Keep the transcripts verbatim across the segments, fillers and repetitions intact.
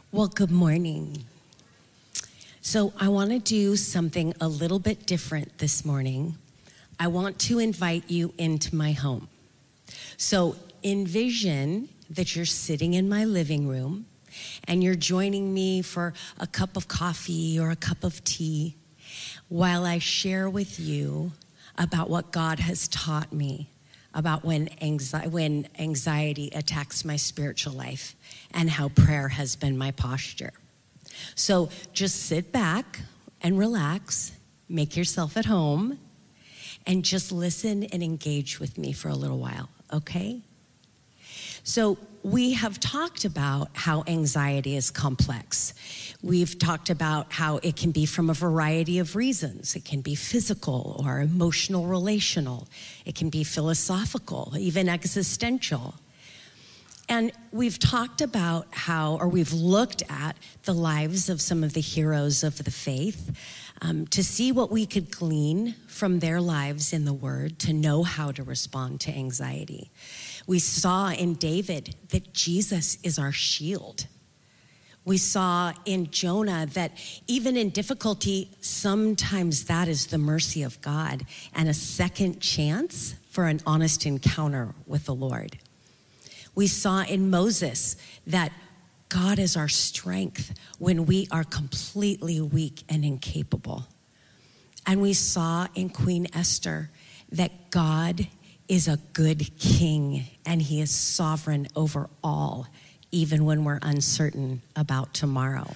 Well, good morning. So I want to do something a little bit different this morning. I want to invite you into my home. So envision that you're sitting in my living room and you're joining me for a cup of coffee or a cup of tea while I share with you about what God has taught me about when anxiety, when anxiety attacks my spiritual life and how prayer has been my posture. So just sit back and relax, make yourself at home, and just listen and engage with me for a little while, okay? So we have talked about how anxiety is complex. We've talked about how it can be from a variety of reasons. It can be physical or emotional, relational. It can be philosophical, even existential. And we've talked about how, or we've looked at the lives of some of the heroes of the faith um, to see what we could glean from their lives in the Word to know how to respond to anxiety. We saw in David that Jesus is our shield. We saw in Jonah that even in difficulty, sometimes that is the mercy of God and a second chance for an honest encounter with the Lord. We saw in Moses that God is our strength when we are completely weak and incapable. And we saw in Queen Esther that God is a good king and he is sovereign over all, even when we're uncertain about tomorrow.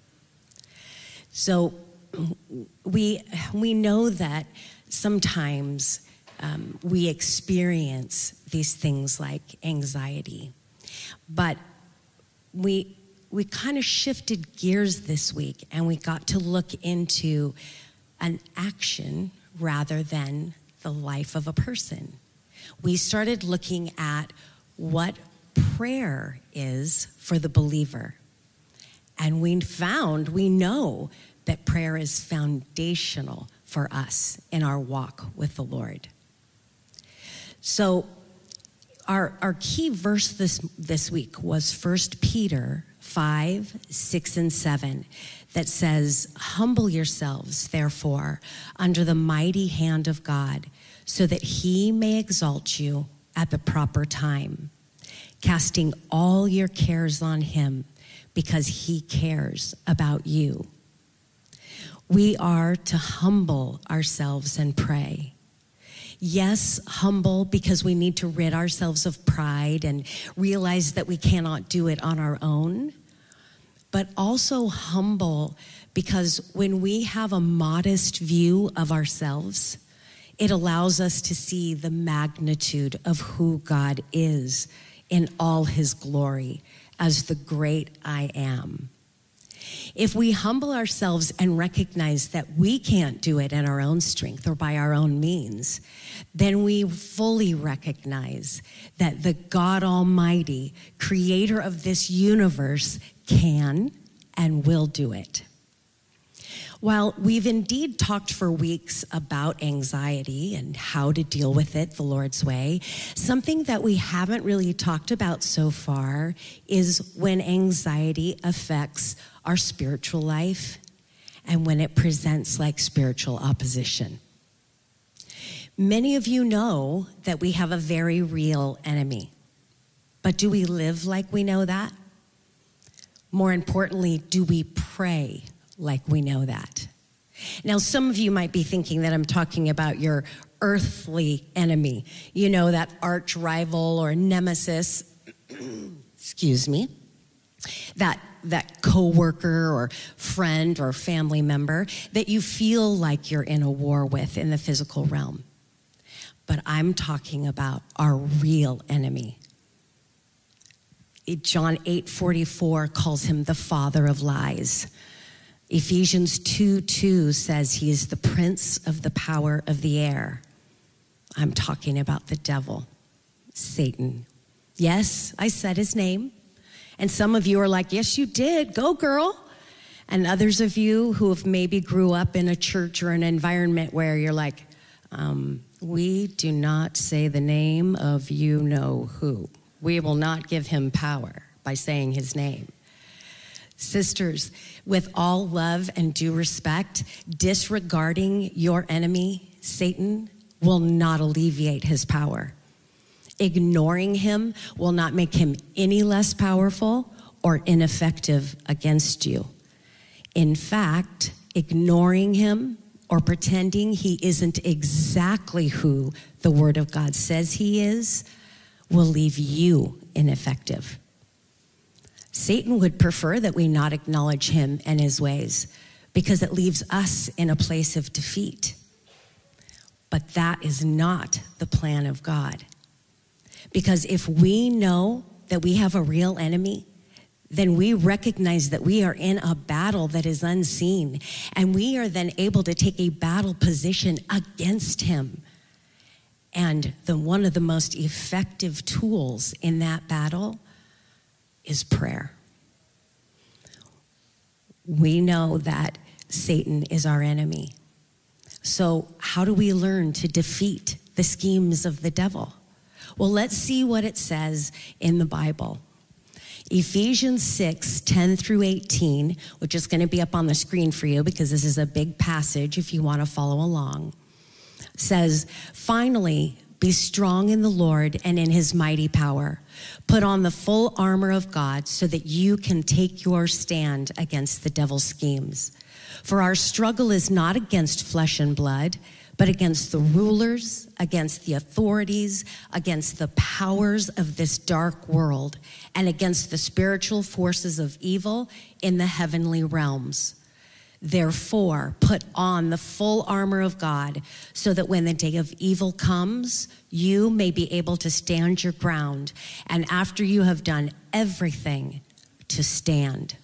So we, we know that sometimes Um, we experience these things like anxiety. But we we kind of shifted gears this week and we got to look into an action rather than the life of a person. We started looking at what prayer is for the believer. And we found, we know that prayer is foundational for us in our walk with the Lord. So our, our key verse this, this week was First Peter five, six, and seven that says, "Humble yourselves, therefore, under the mighty hand of God, so that he may exalt you at the proper time, casting all your cares on him because he cares about you." We are to humble ourselves and pray. Yes, humble because we need to rid ourselves of pride and realize that we cannot do it on our own, but also humble because when we have a modest view of ourselves, it allows us to see the magnitude of who God is in all his glory as the great I am. If we humble ourselves and recognize that we can't do it in our own strength or by our own means, then we fully recognize that the God Almighty, creator of this universe, can and will do it. While we've indeed talked for weeks about anxiety and how to deal with it the Lord's way, something that we haven't really talked about so far is when anxiety affects our spiritual life and when it presents like spiritual opposition. Many of you know that we have a very real enemy, but do we live like we know that? More importantly, do we pray like we know that? Now, some of you might be thinking that I'm talking about your earthly enemy, you know, that arch rival or nemesis, excuse me, that that coworker or friend or family member that you feel like you're in a war with in the physical realm. But I'm talking about our real enemy. John eight forty-four calls him the father of lies. Ephesians two two says he is the prince of the power of the air. I'm talking about the devil, Satan. Yes, I said his name. And some of you are like, yes, you did. Go, girl. And others of you who have maybe grew up in a church or an environment where you're like, um, we do not say the name of you know who. We will not give him power by saying his name. Sisters, with all love and due respect, disregarding your enemy, Satan, will not alleviate his power. Ignoring him will not make him any less powerful or ineffective against you. In fact, ignoring him or pretending he isn't exactly who the Word of God says he is will leave you ineffective. Satan would prefer that we not acknowledge him and his ways because it leaves us in a place of defeat. But that is not the plan of God. Because if we know that we have a real enemy, then we recognize that we are in a battle that is unseen, and we are then able to take a battle position against him. And the, one of the most effective tools in that battle is prayer. We know that Satan is our enemy. So how do we learn to defeat the schemes of the devil? Well, let's see what it says in the Bible. Ephesians six, ten through eighteen, which is going to be up on the screen for you because this is a big passage if you want to follow along, says, "Finally, be strong in the Lord and in his mighty power. Put on the full armor of God so that you can take your stand against the devil's schemes. For our struggle is not against flesh and blood, but against the rulers, against the authorities, against the powers of this dark world, and against the spiritual forces of evil in the heavenly realms. Therefore, put on the full armor of God so that when the day of evil comes, you may be able to stand your ground, and after you have done everything, to stand.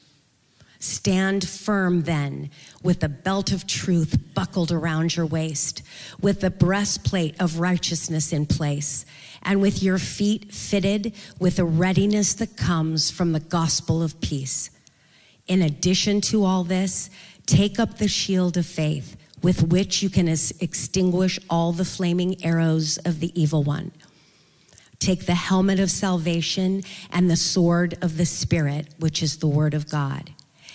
Stand firm then, with the belt of truth buckled around your waist, with the breastplate of righteousness in place, and with your feet fitted with the readiness that comes from the gospel of peace. In addition to all this, take up the shield of faith, with which you can extinguish all the flaming arrows of the evil one. Take the helmet of salvation and the sword of the Spirit, which is the word of God.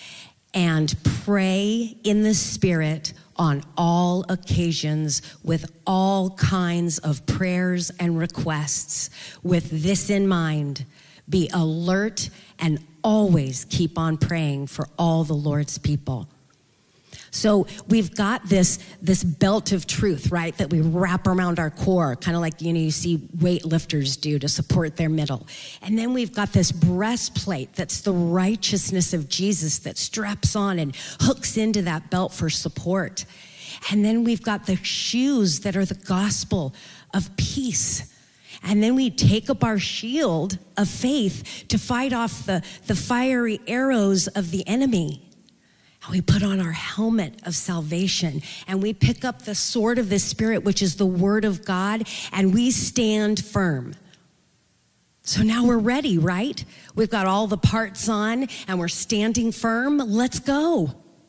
And pray in the Spirit on all occasions with all kinds of prayers and requests. With this in mind, be alert and always keep on praying for all the Lord's people." So we've got this, this belt of truth, right, that we wrap around our core, kind of like, you know, you see weightlifters do to support their middle. And then we've got this breastplate that's the righteousness of Jesus that straps on and hooks into that belt for support. And then we've got the shoes that are the gospel of peace. And then we take up our shield of faith to fight off the, the fiery arrows of the enemy. And we put on our helmet of salvation, and we pick up the sword of the Spirit, which is the word of God, and we stand firm. So now we're ready, right? We've got all the parts on, and we're standing firm. Let's go.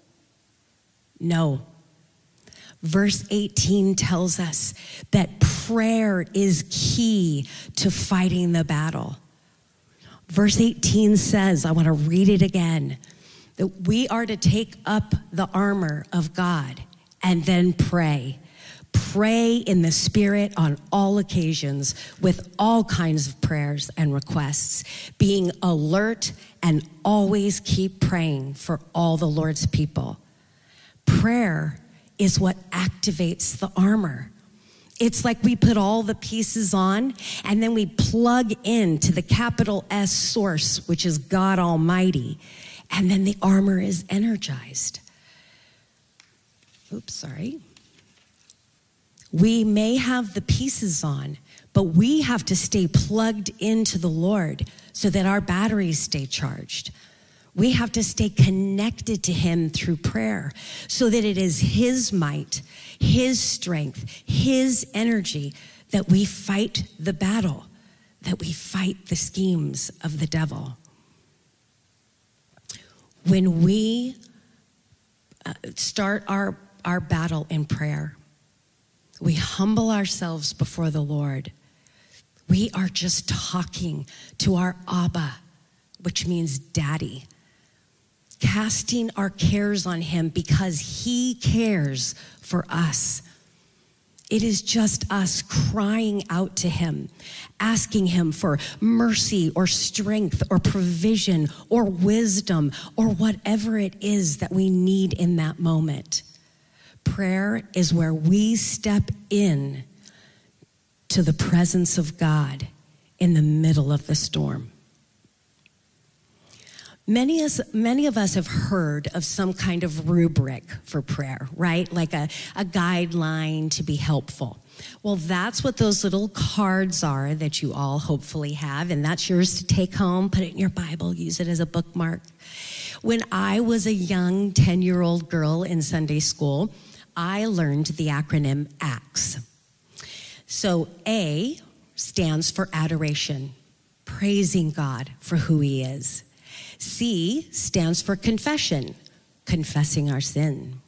No. Verse eighteen tells us that prayer is key to fighting the battle. Verse eighteen says, I want to read it again, that we are to take up the armor of God and then pray. Pray in the Spirit on all occasions with all kinds of prayers and requests, being alert and always keep praying for all the Lord's people. Prayer is what activates the armor. It's like we put all the pieces on and then we plug into the capital S source, which is God Almighty. And then the armor is energized. Oops, sorry. We may have the pieces on, but we have to stay plugged into the Lord so that our batteries stay charged. We have to stay connected to him through prayer so that it is his might, his strength, his energy that we fight the battle, that we fight the schemes of the devil. When we uh, start our, our battle in prayer, we humble ourselves before the Lord. We are just talking to our Abba, which means daddy. casting our cares on him because he cares for us. It is just us crying out to him, asking him for mercy or strength or provision or wisdom or whatever it is that we need in that moment. Prayer is where we step in to the presence of God in the middle of the storm. Many of, us, many of us have heard of some kind of rubric for prayer, right? Like a, a guideline to be helpful. Well, that's what those little cards are that you all hopefully have, and that's yours to take home, put it in your Bible, use it as a bookmark. When I was a young ten-year-old girl in Sunday school, I learned the acronym ACTS. So A stands for adoration, praising God for who he is. C stands for confession, confessing our sin.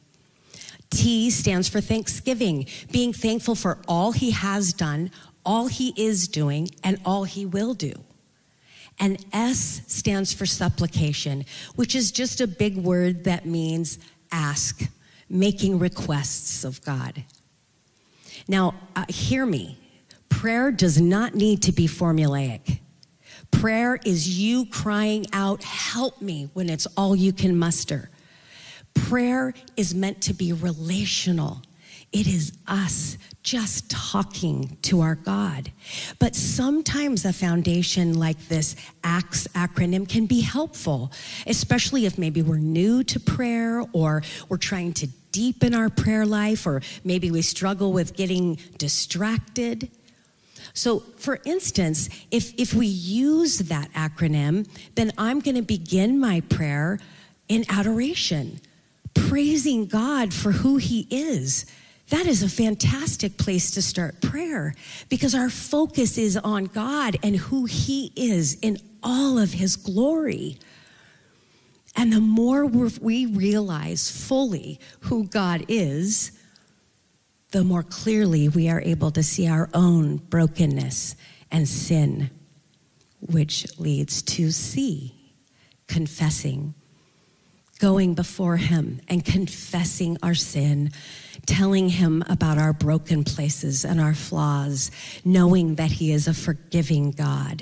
T stands for thanksgiving, being thankful for all he has done, all he is doing, and all he will do. And S stands for supplication, which is just a big word that means ask, making requests of God. Now, uh, hear me. Prayer does not need to be formulaic. Prayer is you crying out, help me, when it's all you can muster. Prayer is meant to be relational. It is us just talking to our God. But sometimes a foundation like this ACTS acronym can be helpful, especially if maybe we're new to prayer or we're trying to deepen our prayer life, or maybe we struggle with getting distracted. So, for instance, if, if we use that acronym, then I'm going to begin my prayer in adoration, praising God for who he is. That is a fantastic place to start prayer because our focus is on God and who he is in all of his glory. And the more we realize fully who God is, the more clearly we are able to see our own brokenness and sin, which leads to C, confessing, going before him and confessing our sin, telling him about our broken places and our flaws, knowing that he is a forgiving God.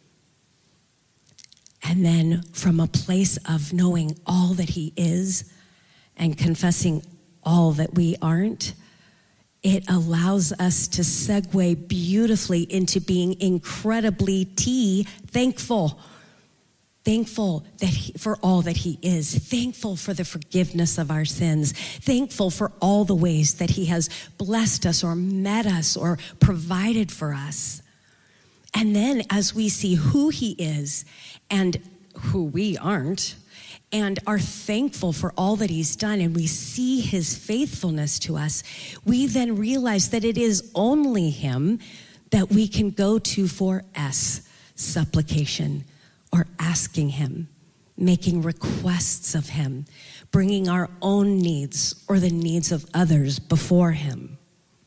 And then from a place of knowing all that he is and confessing all that we aren't, it allows us to segue beautifully into being incredibly T, thankful. Thankful that he, for all that he is. Thankful for the forgiveness of our sins. Thankful for all the ways that he has blessed us or met us or provided for us. And then as we see who he is and who we aren't, and are thankful for all that he's done, and we see his faithfulness to us, we then realize that it is only him that we can go to for S, supplication, or asking him, making requests of him, bringing our own needs or the needs of others before him.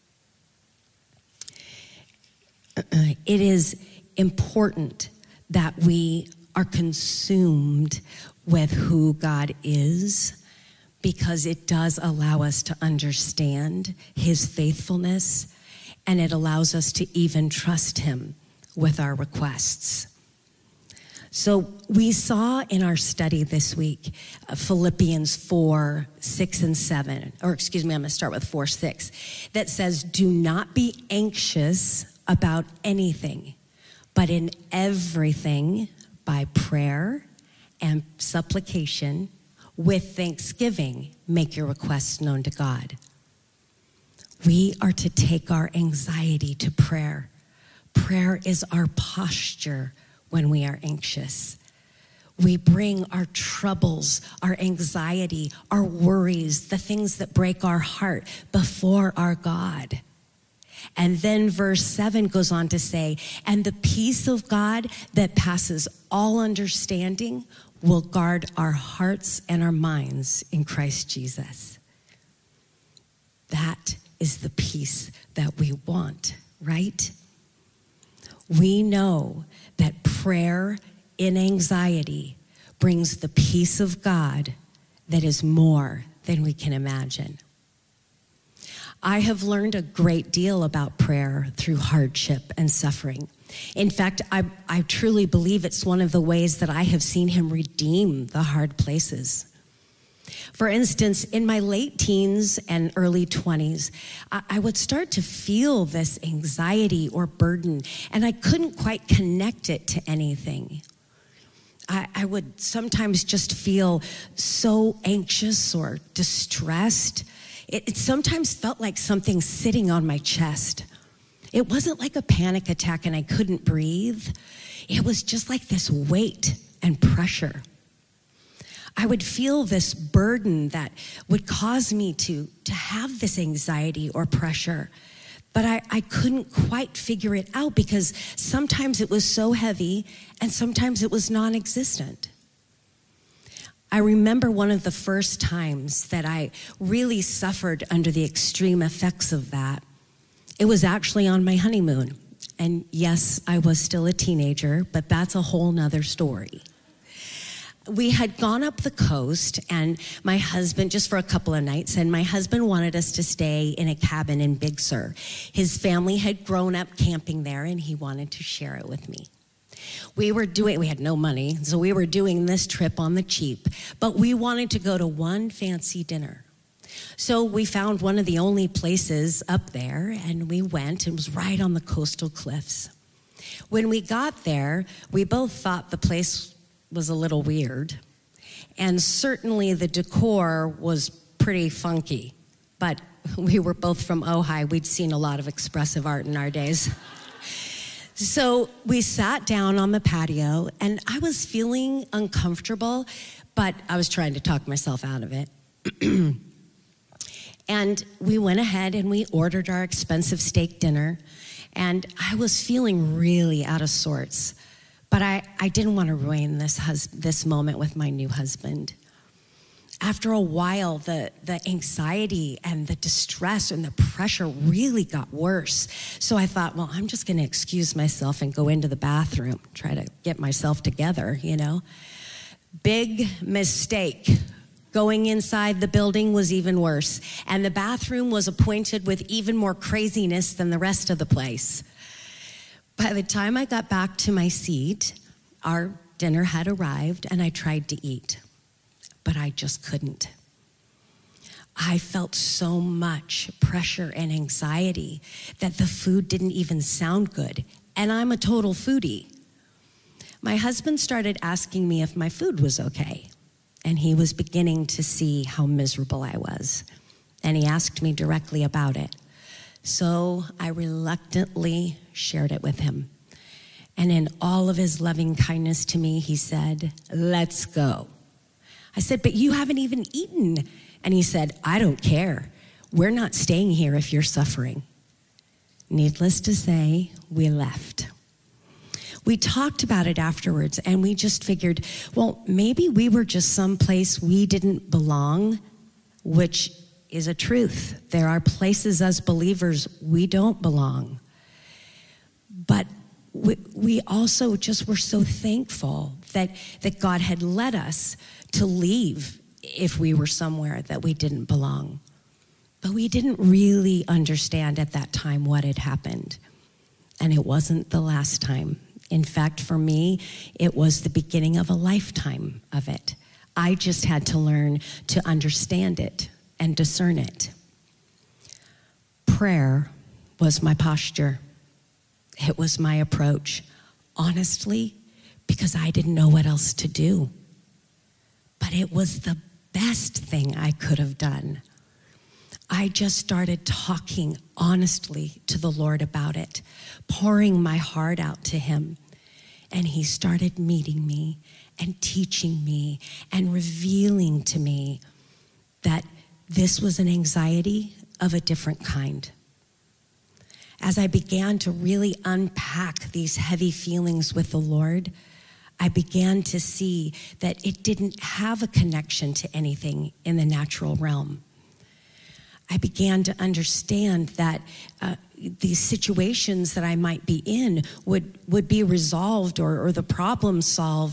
It is important that we are consumed with who God is, because it does allow us to understand his faithfulness, and it allows us to even trust him with our requests. So we saw in our study this week, uh, Philippians four, six, and seven, or excuse me, I'm going to start with four, six, that says, do not be anxious about anything, but in everything by prayer and supplication with thanksgiving, make your requests known to God. We are to take our anxiety to prayer. Prayer is our posture when we are anxious. We bring our troubles, our anxiety, our worries, the things that break our heart before our God. And then verse seven goes on to say, and the peace of God that passes all understanding will guard our hearts and our minds in Christ Jesus. That is the peace that we want, right? We know that prayer in anxiety brings the peace of God that is more than we can imagine. I have learned a great deal about prayer through hardship and suffering. In fact, I, I truly believe it's one of the ways that I have seen him redeem the hard places. For instance, in my late teens and early twenties, I, I would start to feel this anxiety or burden, and I couldn't quite connect it to anything. I, I would sometimes just feel so anxious or distressed. It, it sometimes felt like something sitting on my chest. It wasn't like a panic attack and I couldn't breathe. It was just like this weight and pressure. I would feel this burden that would cause me to, to have this anxiety or pressure, but I, I couldn't quite figure it out because sometimes it was so heavy and sometimes it was non-existent. I remember one of the first times that I really suffered under the extreme effects of that. It was actually on my honeymoon. And yes, I was still a teenager, but that's a whole nother story. We had gone up the coast, and my husband, just for a couple of nights, and my husband wanted us to stay in a cabin in Big Sur. His family had grown up camping there, and he wanted to share it with me. We were doing, we had no money, so we were doing this trip on the cheap, but we wanted to go to one fancy dinner. So we found one of the only places up there, and we went. It was right on the coastal cliffs. When we got there, we both thought the place was a little weird, and certainly the decor was pretty funky, but we were both from Ojai. We'd seen a lot of expressive art in our days. So we sat down on the patio, and I was feeling uncomfortable, but I was trying to talk myself out of it. And we went ahead and we ordered our expensive steak dinner, and I was feeling really out of sorts. But I, I didn't want to ruin this hus- this moment with my new husband. After a while, the, the anxiety and the distress and the pressure really got worse. So I thought, well, I'm just going to excuse myself and go into the bathroom, try to get myself together, you know. Big mistake. Going inside the building was even worse. And the bathroom was appointed with even more craziness than the rest of the place. By the time I got back to my seat, our dinner had arrived, and I tried to eat, but I just couldn't. I felt so much pressure and anxiety that the food didn't even sound good, and I'm a total foodie. My husband started asking me if my food was okay, and he was beginning to see how miserable I was, and he asked me directly about it. So I reluctantly shared it with him. And in all of his loving kindness to me, he said, "Let's go." I said, "But you haven't even eaten." And he said, "I don't care. We're not staying here if you're suffering." Needless to say, we left. We talked about it afterwards, and we just figured, well, maybe we were just someplace we didn't belong, which is a truth. There are places as believers we don't belong. But we, we also just were so thankful that, that God had led us to leave if we were somewhere that we didn't belong. But we didn't really understand at that time what had happened. And it wasn't the last time. In fact, for me, it was the beginning of a lifetime of it. I just had to learn to understand it and discern it. Prayer was my posture. It was my approach, honestly, because I didn't know what else to do. But it was the best thing I could have done. I just started talking honestly to the Lord about it, pouring my heart out to him. And he started meeting me and teaching me and revealing to me that this was an anxiety of a different kind. As I began to really unpack these heavy feelings with the Lord, I began to see that it didn't have a connection to anything in the natural realm. I began to understand that uh, these situations that I might be in would, would be resolved or, or the problem solved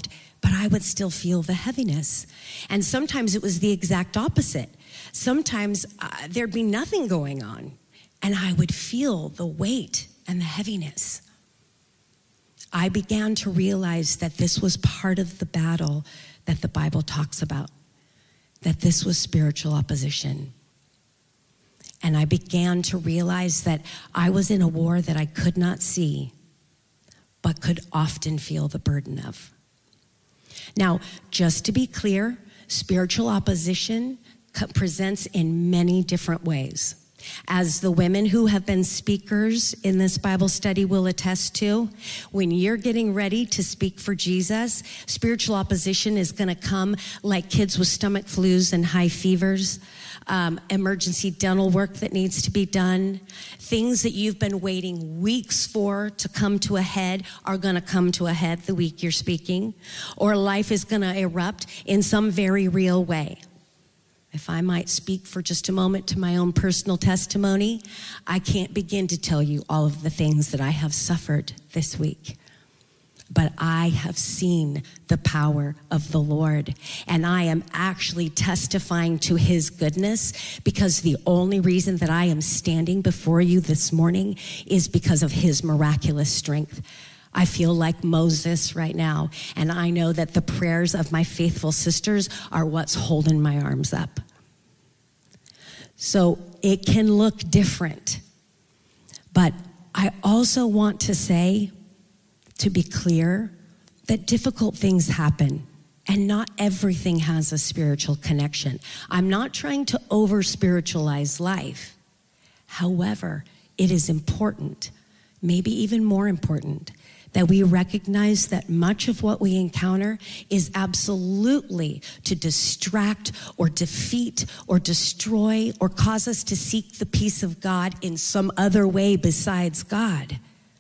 but I would still feel the heaviness. And sometimes it was the exact opposite. Sometimes uh, there'd be nothing going on, and I would feel the weight and the heaviness. I began to realize that this was part of the battle that the Bible talks about, that this was spiritual opposition. And I began to realize that I was in a war that I could not see, but could often feel the burden of. Now, just to be clear, spiritual opposition presents in many different ways. As the women who have been speakers in this Bible study will attest to, when you're getting ready to speak for Jesus, spiritual opposition is going to come like kids with stomach flus and high fevers, um, emergency dental work that needs to be done, things that you've been waiting weeks for to come to a head are going to come to a head the week you're speaking, or life is going to erupt in some very real way. If I might speak for just a moment to my own personal testimony, I can't begin to tell you all of the things that I have suffered this week. But I have seen the power of the Lord, and I am actually testifying to his goodness, because the only reason that I am standing before you this morning is because of his miraculous strength. I feel like Moses right now, and I know that the prayers of my faithful sisters are what's holding my arms up. So it can look different, but I also want to say, to be clear, that difficult things happen, and not everything has a spiritual connection. I'm not trying to over-spiritualize life. However, it is important, maybe even more important, that we recognize that much of what we encounter is absolutely to distract or defeat or destroy or cause us to seek the peace of God in some other way besides God.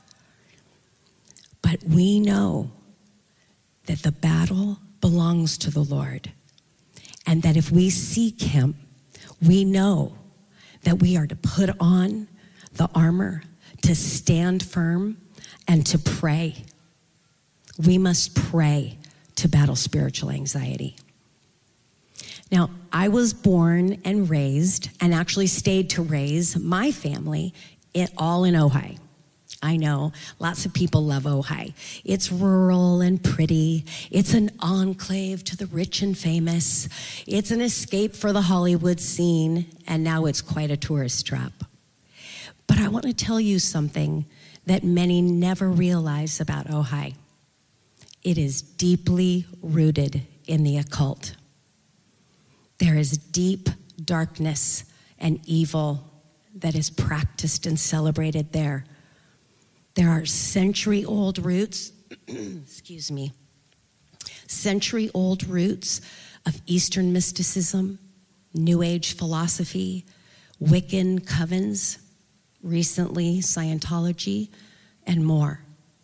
But we know that the battle belongs to the Lord, and that if we seek him, we know that we are to put on the armor, to stand firm, and to pray. We must pray to battle spiritual anxiety. Now, I was born and raised, and actually stayed to raise my family in, all in Ojai. I know, lots of people love Ojai. It's rural and pretty. It's an enclave to the rich and famous. It's an escape for the Hollywood scene, and now it's quite a tourist trap. But I want to tell you something that many never realize about Ojai. It is deeply rooted in the occult. There is deep darkness and evil that is practiced and celebrated there. There are century-old roots, excuse me, century-old roots of Eastern mysticism, New Age philosophy, Wiccan covens, recently Scientology, and more.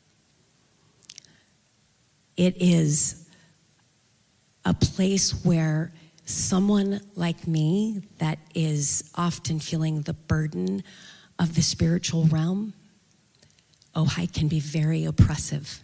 It is a place where someone like me that is often feeling the burden of the spiritual realm, Ojai can be very oppressive.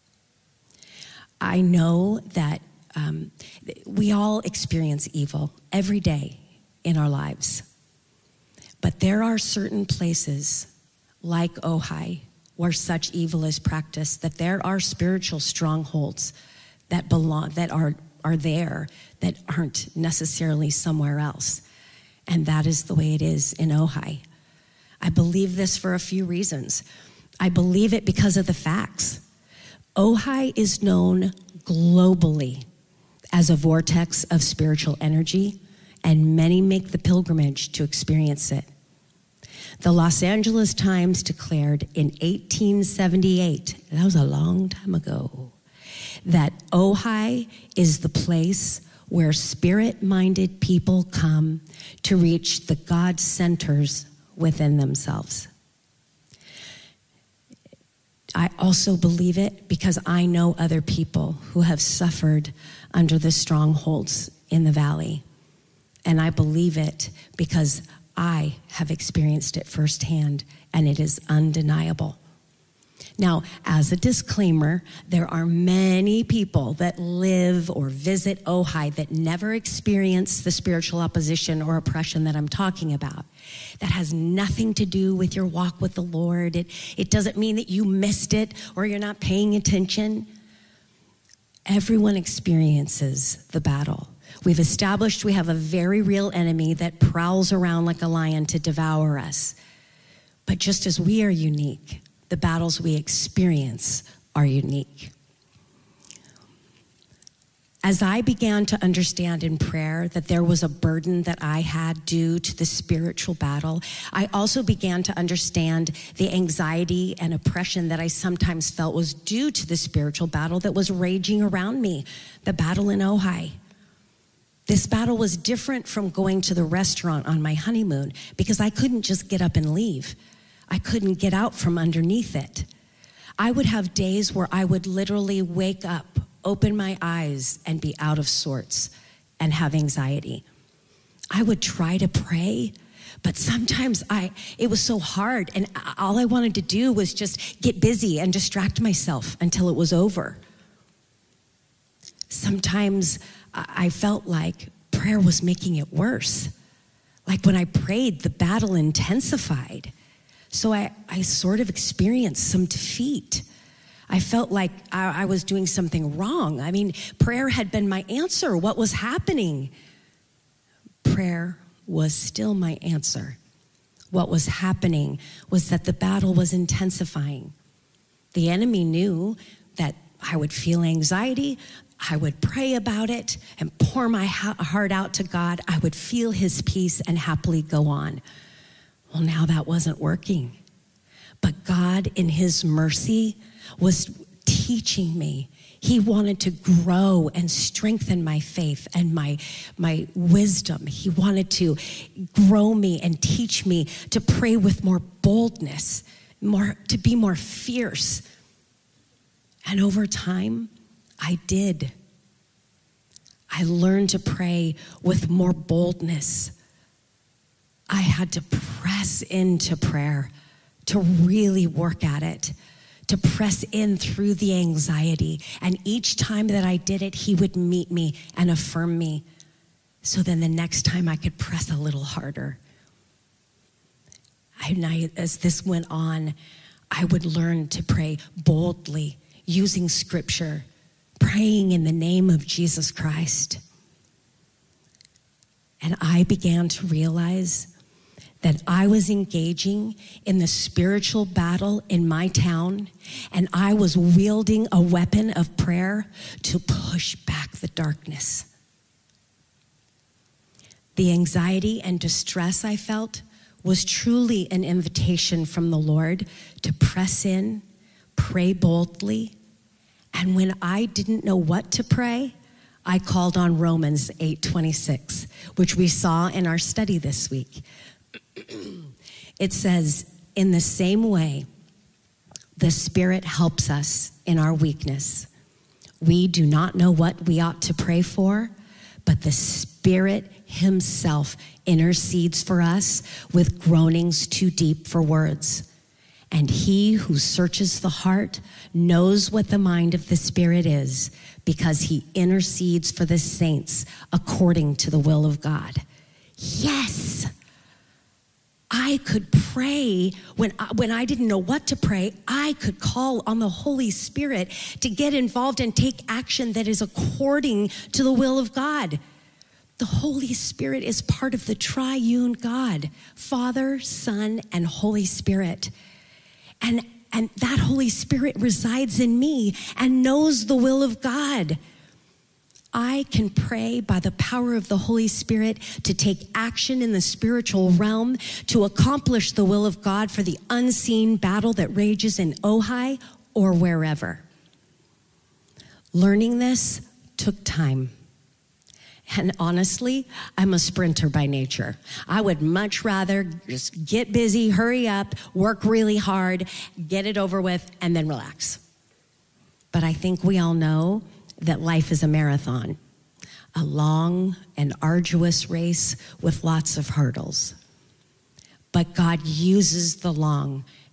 I know that um, we all experience evil every day in our lives. But there are certain places like Ojai where such evil is practiced, that there are spiritual strongholds that belong, that are, are there, that aren't necessarily somewhere else. And that is the way it is in Ojai. I believe this for a few reasons. I believe it because of the facts. Ojai is known globally as a vortex of spiritual energy, and many make the pilgrimage to experience it. The Los Angeles Times declared in eighteen seventy-eight, that was a long time ago, that Ojai is the place where spirit-minded people come to reach the God centers within themselves. I also believe it because I know other people who have suffered under the strongholds in the valley. And I believe it because I have experienced it firsthand, and it is undeniable. Now, as a disclaimer, there are many people that live or visit Ojai that never experience the spiritual opposition or oppression that I'm talking about. That has nothing to do with your walk with the Lord. It, it doesn't mean that you missed it or you're not paying attention. Everyone experiences the battle. We've established we have a very real enemy that prowls around like a lion to devour us. But just as we are unique, the battles we experience are unique. As I began to understand in prayer that there was a burden that I had due to the spiritual battle, I also began to understand the anxiety and oppression that I sometimes felt was due to the spiritual battle that was raging around me, the battle in Ojai. This battle was different from going to the restaurant on my honeymoon because I couldn't just get up and leave. I couldn't get out from underneath it. I would have days where I would literally wake up, open my eyes, and be out of sorts and have anxiety. I would try to pray, but sometimes I it was so hard, and all I wanted to do was just get busy and distract myself until it was over. Sometimes I felt like prayer was making it worse. Like when I prayed, the battle intensified. So I, I sort of experienced some defeat. I felt like I, I was doing something wrong. I mean, prayer had been my answer. What was happening? Prayer was still my answer. What was happening was that the battle was intensifying. The enemy knew that I would feel anxiety. I would pray about it and pour my heart out to God. I would feel his peace and happily go on. Well, now that wasn't working. But God, in his mercy, was teaching me. He wanted to grow and strengthen my faith and my, my wisdom. He wanted to grow me and teach me to pray with more boldness, more to be more fierce. And over time, I did. I learned to pray with more boldness. I had to press into prayer, to really work at it, to press in through the anxiety. And each time that I did it, he would meet me and affirm me. So then the next time I could press a little harder. And I, as this went on, I would learn to pray boldly, using scripture, praying in the name of Jesus Christ. And I began to realize that I was engaging in the spiritual battle in my town, and I was wielding a weapon of prayer to push back the darkness. The anxiety and distress I felt was truly an invitation from the Lord to press in, pray boldly, and when I didn't know what to pray, I called on Romans eight twenty-six, which we saw in our study this week. It says, in the same way, the Spirit helps us in our weakness. We do not know what we ought to pray for, but the Spirit himself intercedes for us with groanings too deep for words. And he who searches the heart knows what the mind of the Spirit is, because he intercedes for the saints according to the will of God. Yes! I could pray when I, when I didn't know what to pray. I could call on the Holy Spirit to get involved and take action that is according to the will of God. The Holy Spirit is part of the triune God, Father, Son, and Holy Spirit. And, and that Holy Spirit resides in me and knows the will of God. I can pray by the power of the Holy Spirit to take action in the spiritual realm to accomplish the will of God for the unseen battle that rages in Ojai or wherever. Learning this took time. And honestly, I'm a sprinter by nature. I would much rather just get busy, hurry up, work really hard, get it over with, and then relax. But I think we all know that life is a marathon, a long and arduous race with lots of hurdles. But God uses the long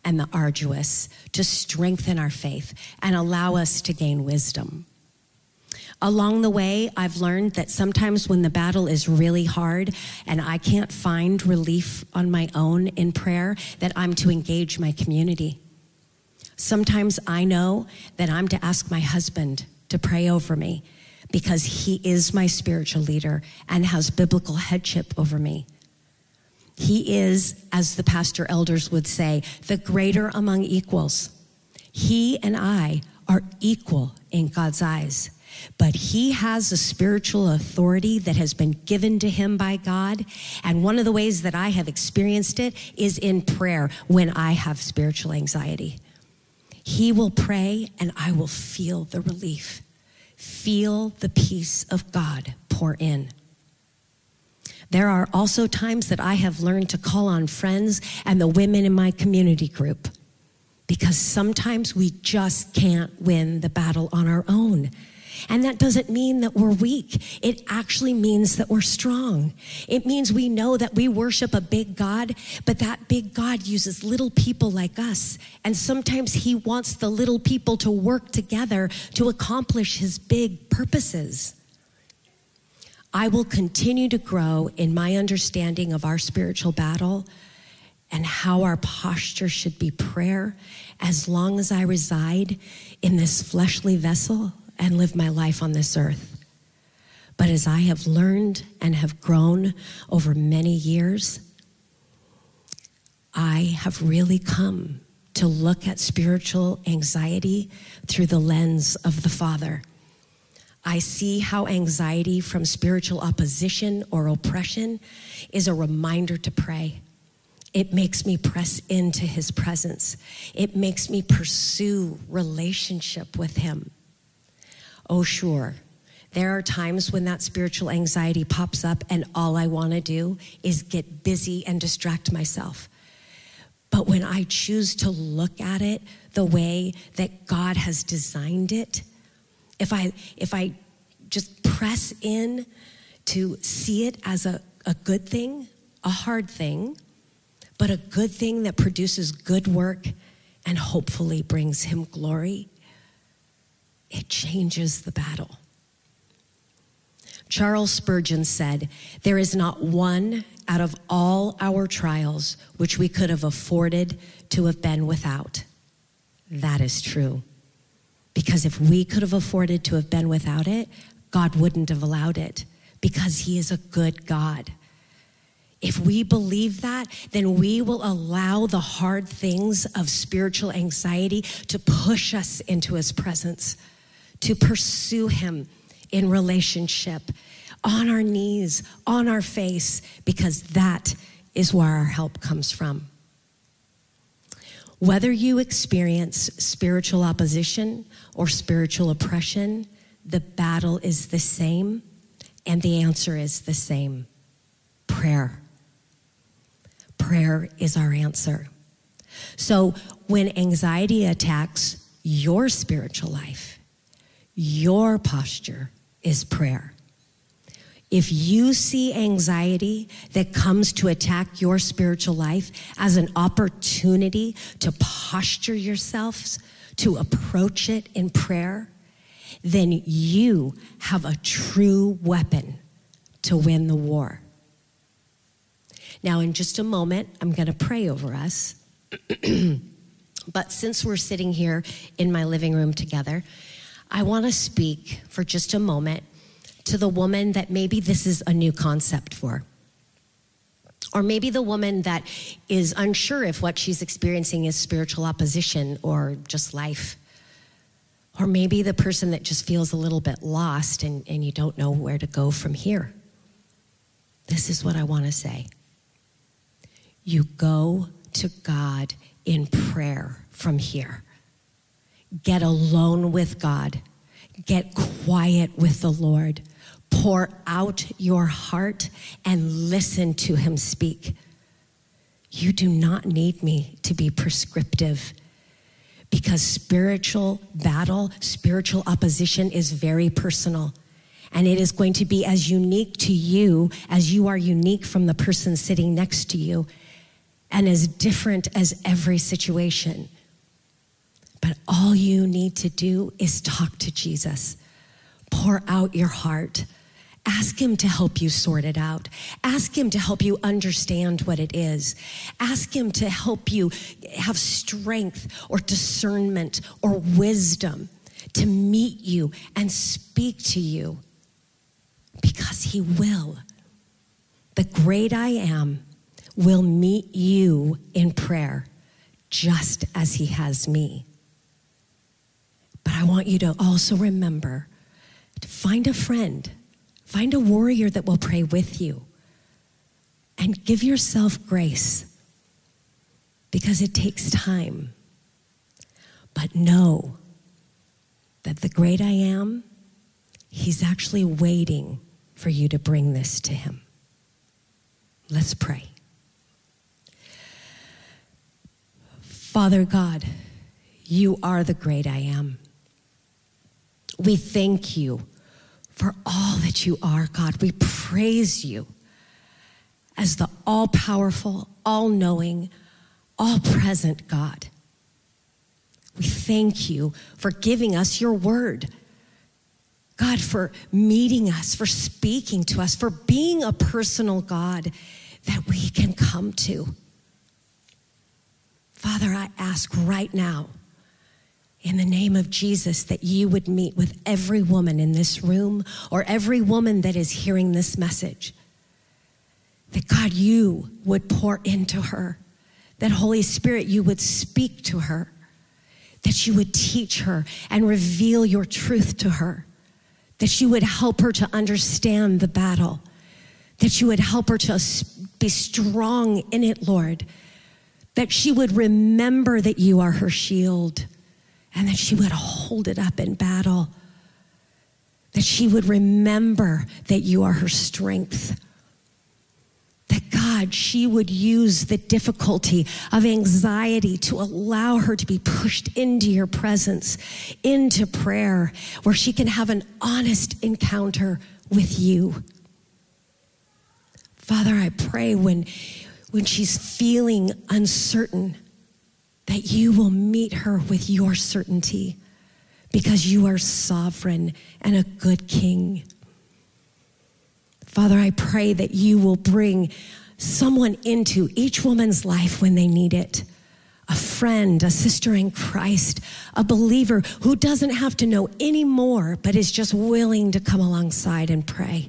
and the arduous to strengthen our faith and allow us to gain wisdom. Along the way, I've learned that sometimes when the battle is really hard and I can't find relief on my own in prayer, that I'm to engage my community. Sometimes I know that I'm to ask my husband to pray over me because he is my spiritual leader and has biblical headship over me. He is, as the pastor elders would say, the greater among equals. He and I are equal in God's eyes, but he has a spiritual authority that has been given to him by God. And one of the ways that I have experienced it is in prayer when I have spiritual anxiety. He will pray and I will feel the relief, feel the peace of God pour in. There are also times that I have learned to call on friends and the women in my community group, because sometimes we just can't win the battle on our own. And that doesn't mean that we're weak. It actually means that we're strong. It means we know that we worship a big God, but that big God uses little people like us. And sometimes he wants the little people to work together to accomplish his big purposes. I will continue to grow in my understanding of our spiritual battle and how our posture should be prayer as long as I reside in this fleshly vessel and live my life on this earth. But as I have learned and have grown over many years, I have really come to look at spiritual anxiety through the lens of the Father. I see how anxiety from spiritual opposition or oppression is a reminder to pray. It makes me press into his presence. It makes me pursue relationship with him. Oh, sure, there are times when that spiritual anxiety pops up and all I want to do is get busy and distract myself. But when I choose to look at it the way that God has designed it, if I if I just press in to see it as a, a good thing, a hard thing, but a good thing that produces good work and hopefully brings him glory, it changes the battle. Charles Spurgeon said, "There is not one out of all our trials which we could have afforded to have been without." That is true. Because if we could have afforded to have been without it, God wouldn't have allowed it, because he is a good God. If we believe that, then we will allow the hard things of spiritual anxiety to push us into his presence, to pursue him in relationship, on our knees, on our face, because that is where our help comes from. Whether you experience spiritual opposition or spiritual oppression, the battle is the same, and the answer is the same: prayer. Prayer is our answer. So when anxiety attacks your spiritual life, your posture is prayer. If you see anxiety that comes to attack your spiritual life as an opportunity to posture yourselves, to approach it in prayer, then you have a true weapon to win the war. Now, in just a moment, I'm going to pray over us. But since we're sitting here in my living room together, I want to speak for just a moment to the woman that maybe this is a new concept for. Or maybe the woman that is unsure if what she's experiencing is spiritual opposition or just life. Or maybe the person that just feels a little bit lost and, and you don't know where to go from here. This is what I want to say. You go to God in prayer from here. Get alone with God. Get quiet with the Lord. Pour out your heart and listen to him speak. You do not need me to be prescriptive, because spiritual battle, spiritual opposition is very personal. And it is going to be as unique to you as you are unique from the person sitting next to you. and as different as every situation. But all you need to do is talk to Jesus. Pour out your heart. Ask him to help you sort it out. Ask him to help you understand what it is. Ask him to help you have strength or discernment or wisdom to meet you and speak to you, because he will. The great I am will meet you in prayer just as he has me. But I want you to also remember to find a friend, find a warrior that will pray with you, and give yourself grace, because it takes time. But know that the great I am, he's actually waiting for you to bring this to him. Let's pray. Father God, you are the great I am. We thank you for all that you are, God. We praise you as the all-powerful, all-knowing, all-present God. We thank you for giving us your word. God, for meeting us, for speaking to us, for being a personal God that we can come to. Father, I ask right now, in the name of Jesus, that you would meet with every woman in this room, or every woman that is hearing this message. That God, you would pour into her. That Holy Spirit, you would speak to her. That you would teach her and reveal your truth to her. That you would help her to understand the battle. That you would help her to be strong in it, Lord. That she would remember that you are her shield, and that she would hold it up in battle. That she would remember that you are her strength. That God, she would use the difficulty of anxiety to allow her to be pushed into your presence, into prayer, where she can have an honest encounter with you. Father, I pray when, when she's feeling uncertain, that you will meet her with your certainty, because you are sovereign and a good king. Father, I pray that you will bring someone into each woman's life when they need it. A friend, a sister in Christ, a believer who doesn't have to know any more, but is just willing to come alongside and pray.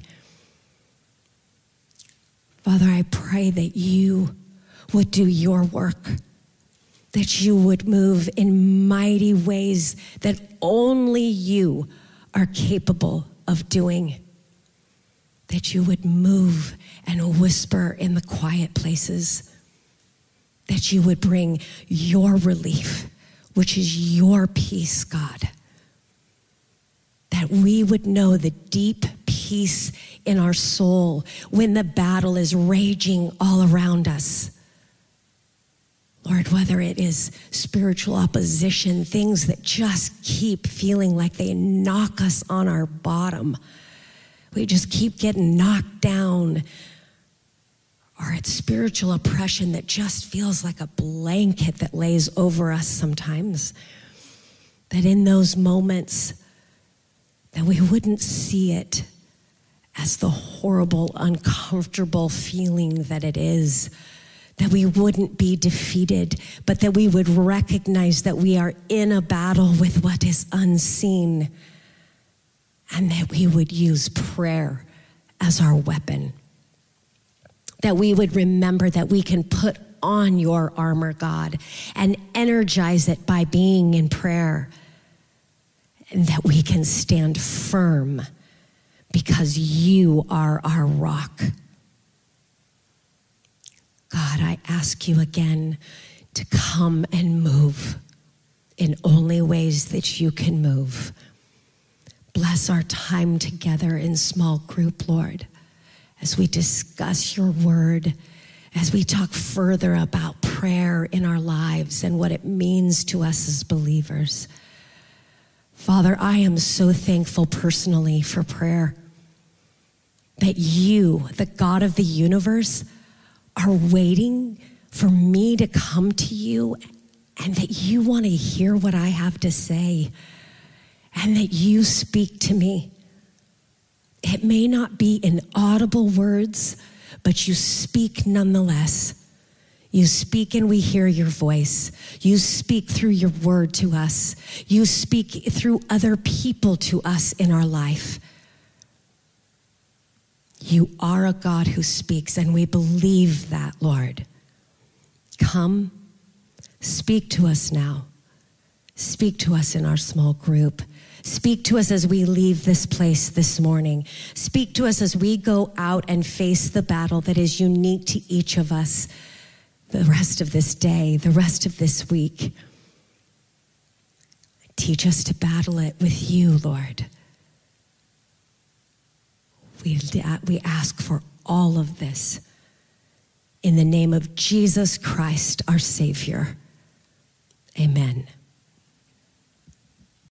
Father, I pray that you would do your work, that you would move in mighty ways that only you are capable of doing. That you would move and whisper in the quiet places. That you would bring your relief, which is your peace, God. That we would know the deep peace in our soul when the battle is raging all around us. Lord, whether it is spiritual opposition, things that just keep feeling like they knock us on our bottom. We just keep getting knocked down. Or it's spiritual oppression that just feels like a blanket that lays over us sometimes. That in those moments, that we wouldn't see it as the horrible, uncomfortable feeling that it is. That we wouldn't be defeated, but that we would recognize that we are in a battle with what is unseen, and that we would use prayer as our weapon. That we would remember that we can put on your armor, God, and energize it by being in prayer, and that we can stand firm because you are our rock. God, I ask you again to come and move in only ways that you can move. Bless our time together in small group, Lord, as we discuss your word, as we talk further about prayer in our lives and what it means to us as believers. Father, I am so thankful personally for prayer, that you, the God of the universe, are waiting for me to come to you and that you want to hear what I have to say and that you speak to me. It may not be in audible words, but you speak nonetheless. You speak and we hear your voice. You speak through your word to us. You speak through other people to us in our life. You are a God who speaks, and we believe that, Lord. Come, speak to us now. Speak to us in our small group. Speak to us as we leave this place this morning. Speak to us as we go out and face the battle that is unique to each of us the rest of this day, the rest of this week. Teach us to battle it with you, Lord. We, we ask for all of this in the name of Jesus Christ, our Savior. Amen.